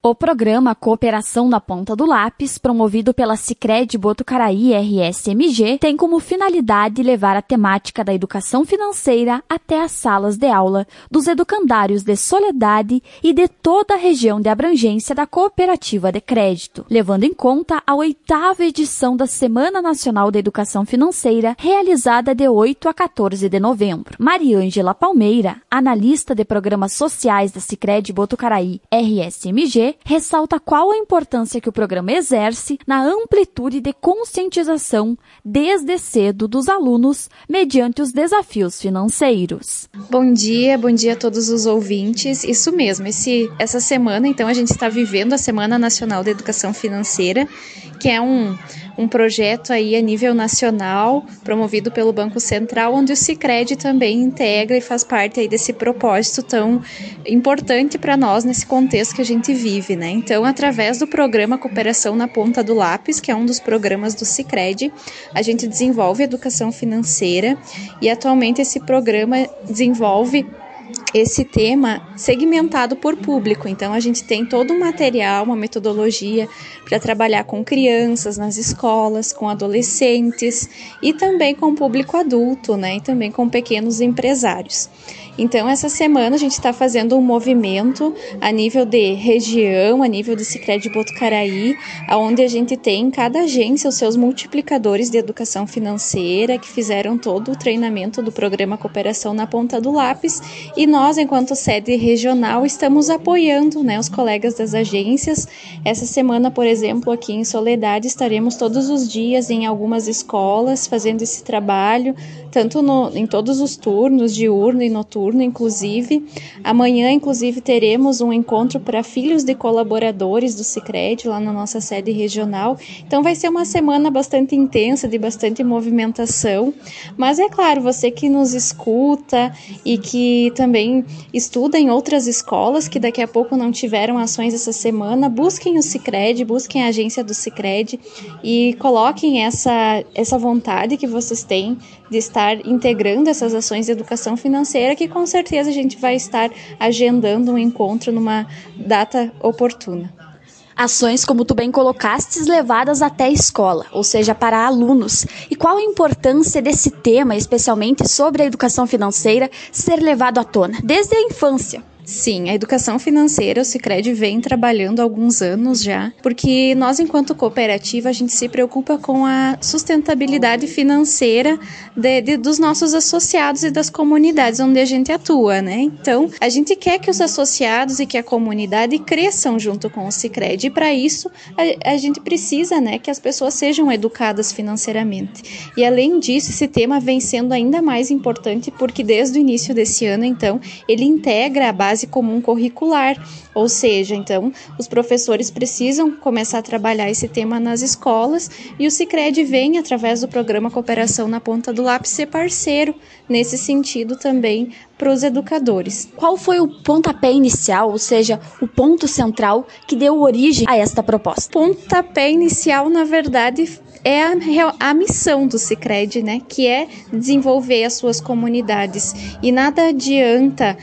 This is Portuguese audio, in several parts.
O programa Cooperação na Ponta do Lápis, promovido pela Sicredi Botucaraí RSMG, tem como finalidade levar a temática da educação financeira até as salas de aula dos educandários de Soledade e de toda a região de abrangência da Cooperativa de Crédito, levando em conta a 8ª edição da Semana Nacional da Educação Financeira, realizada de 8 a 14 de novembro. Mariângela Palmeira, analista de programas sociais da Sicredi Botucaraí RSMG, ressalta qual a importância que o programa exerce na amplitude de conscientização desde cedo dos alunos mediante os desafios financeiros. Bom dia a todos os ouvintes. Isso mesmo, essa semana, então, a gente está vivendo a Semana Nacional da Educação Financeira, que é um projeto aí a nível nacional, promovido pelo Banco Central, onde o Sicredi também integra e faz parte aí desse propósito tão importante para nós nesse contexto que a gente vive, né? Então, através do programa Cooperação na Ponta do Lápis, que é um dos programas do Sicredi, a gente desenvolve educação financeira e atualmente esse programa desenvolve esse tema segmentado por público. Então, a gente tem todo um material, uma metodologia para trabalhar com crianças nas escolas, com adolescentes e também com o público adulto, né? E também com pequenos empresários. Então, essa semana a gente está fazendo um movimento a nível de região, a nível do Sicredi Botucaraí, onde a gente tem em cada agência os seus multiplicadores de educação financeira, que fizeram todo o treinamento do programa Cooperação na Ponta do Lápis, e nós, enquanto sede regional, estamos apoiando, né, os colegas das agências. Essa semana, por exemplo, aqui em Soledade, estaremos todos os dias em algumas escolas fazendo esse trabalho, tanto em todos os turnos, diurno e noturno, inclusive. Amanhã, inclusive, teremos um encontro para filhos de colaboradores do Sicredi, lá na nossa sede regional. Então, vai ser uma semana bastante intensa, de bastante movimentação. Mas, é claro, você que nos escuta e que também estuda em outras escolas, que daqui a pouco não tiveram ações essa semana, busquem o Sicredi, busquem a agência do Sicredi e coloquem essa vontade que vocês têm de estar integrando essas ações de educação financeira, que com certeza a gente vai estar agendando um encontro numa data oportuna. Ações, como tu bem colocastes, levadas até a escola, ou seja, para alunos. E qual a importância desse tema, especialmente sobre a educação financeira, ser levado à tona desde a infância? Sim, a educação financeira, o Sicredi vem trabalhando há alguns anos já, porque nós, enquanto cooperativa, a gente se preocupa com a sustentabilidade financeira dos nossos associados e das comunidades onde a gente atua, né? Então, a gente quer que os associados e que a comunidade cresçam junto com o Sicredi, e para isso a gente precisa, né, que as pessoas sejam educadas financeiramente. E além disso, esse tema vem sendo ainda mais importante porque desde o início desse ano, então, ele integra a base comum curricular, ou seja, então, os professores precisam começar a trabalhar esse tema nas escolas e o Sicredi vem, através do programa Cooperação na Ponta do Lápis, ser parceiro nesse sentido também para os educadores. Qual foi o pontapé inicial, ou seja, o ponto central que deu origem a esta proposta? Pontapé inicial, na verdade, é a missão do Sicredi, né? Que é desenvolver as suas comunidades. E nada adianta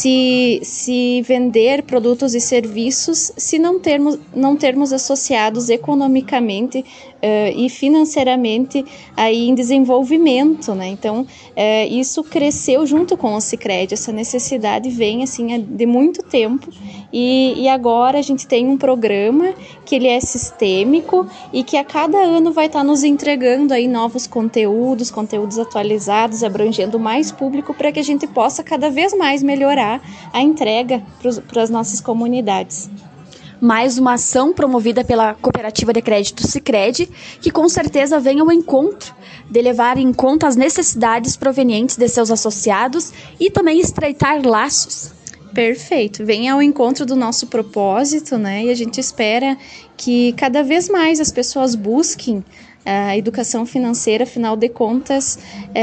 se vender produtos e serviços se não termos associados economicamente e financeiramente aí em desenvolvimento, né? Então, isso cresceu junto com o Sicredi. Essa necessidade vem assim de muito tempo e agora a gente tem um programa que ele é sistêmico e que a cada ano vai estar nos entregando aí novos conteúdos atualizados, abrangendo mais público para que a gente possa cada vez mais melhorar a entrega para as nossas comunidades. Mais uma ação promovida pela Cooperativa de Crédito Sicredi, que com certeza vem ao encontro de levar em conta as necessidades provenientes de seus associados e também estreitar laços. Perfeito, vem ao encontro do nosso propósito, né? E a gente espera que cada vez mais as pessoas busquem a educação financeira. Afinal de contas,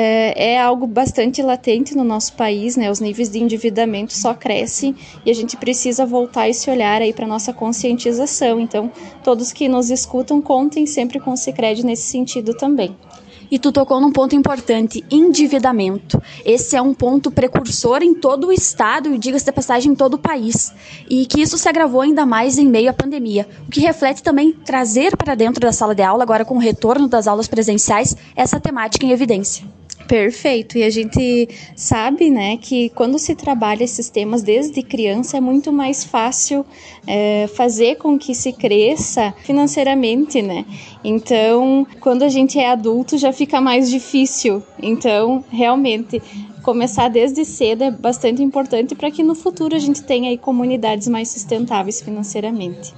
é algo bastante latente no nosso país, né? Os níveis de endividamento só crescem e a gente precisa voltar esse olhar aí para a nossa conscientização. Então, todos que nos escutam, contem sempre com o Sicredi nesse sentido também. E tu tocou num ponto importante, endividamento. Esse é um ponto precursor em todo o estado e, diga-se de passagem, em todo o país. E que isso se agravou ainda mais em meio à pandemia, o que reflete também trazer para dentro da sala de aula, agora com o retorno das aulas presenciais, essa temática em evidência. Perfeito, e a gente sabe, né, que quando se trabalha esses temas desde criança é muito mais fácil fazer com que se cresça financeiramente, né? Então, quando a gente é adulto já fica mais difícil. Então, realmente, começar desde cedo é bastante importante para que no futuro a gente tenha aí comunidades mais sustentáveis financeiramente.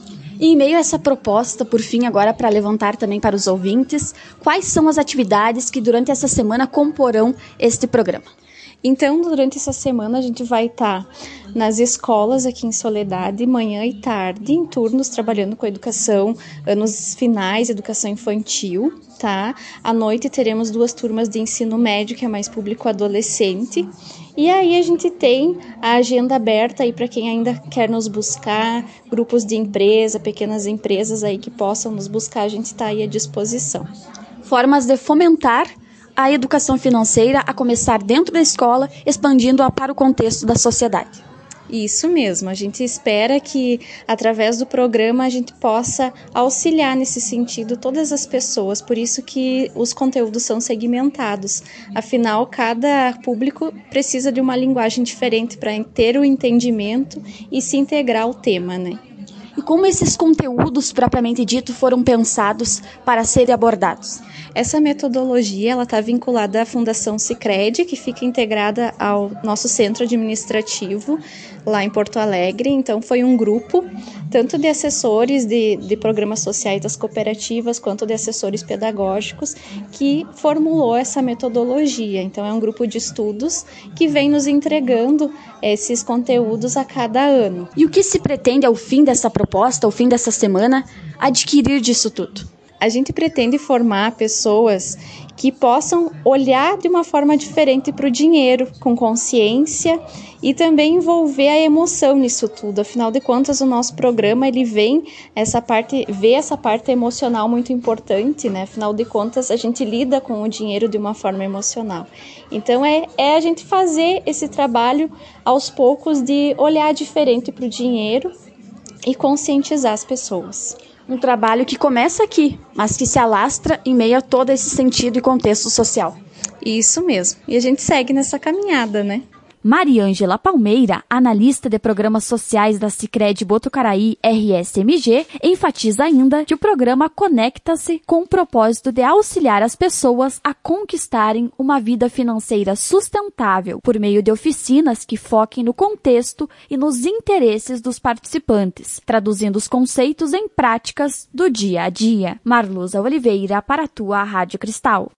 E em meio a essa proposta, por fim, agora para levantar também para os ouvintes, quais são as atividades que durante essa semana comporão este programa? Então, durante essa semana, a gente vai estar nas escolas aqui em Soledade, manhã e tarde, em turnos, trabalhando com educação, anos finais, educação infantil, tá? À noite teremos 2 turmas de ensino médio, que é mais público-adolescente. E aí a gente tem a agenda aberta aí para quem ainda quer nos buscar, grupos de empresa, pequenas empresas aí que possam nos buscar, a gente está aí à disposição. Formas de fomentar a educação financeira a começar dentro da escola, expandindo-a para o contexto da sociedade. Isso mesmo, a gente espera que através do programa a gente possa auxiliar nesse sentido todas as pessoas, por isso que os conteúdos são segmentados, afinal cada público precisa de uma linguagem diferente para ter o entendimento e se integrar ao tema, né? E como esses conteúdos propriamente dito foram pensados para serem abordados? Essa metodologia ela está vinculada à Fundação Sicredi, que fica integrada ao nosso centro administrativo lá em Porto Alegre. Então foi um grupo, tanto de assessores de programas sociais das cooperativas, quanto de assessores pedagógicos, que formulou essa metodologia. Então é um grupo de estudos que vem nos entregando esses conteúdos a cada ano. E o que se pretende ao fim dessa proposta, ao fim dessa semana, adquirir disso tudo? A gente pretende formar pessoas que possam olhar de uma forma diferente para o dinheiro, com consciência, e também envolver a emoção nisso tudo. Afinal de contas, o nosso programa ele vê essa parte emocional muito importante, né? Afinal de contas, a gente lida com o dinheiro de uma forma emocional. Então, é a gente fazer esse trabalho aos poucos de olhar diferente para o dinheiro e conscientizar as pessoas. Um trabalho que começa aqui, mas que se alastra em meio a todo esse sentido e contexto social. Isso mesmo. E a gente segue nessa caminhada, né? Mariângela Palmeira, analista de programas sociais da Sicredi Botucaraí RSMG, enfatiza ainda que o programa conecta-se com o propósito de auxiliar as pessoas a conquistarem uma vida financeira sustentável por meio de oficinas que foquem no contexto e nos interesses dos participantes, traduzindo os conceitos em práticas do dia a dia. Marluza Oliveira, para a tua Rádio Cristal.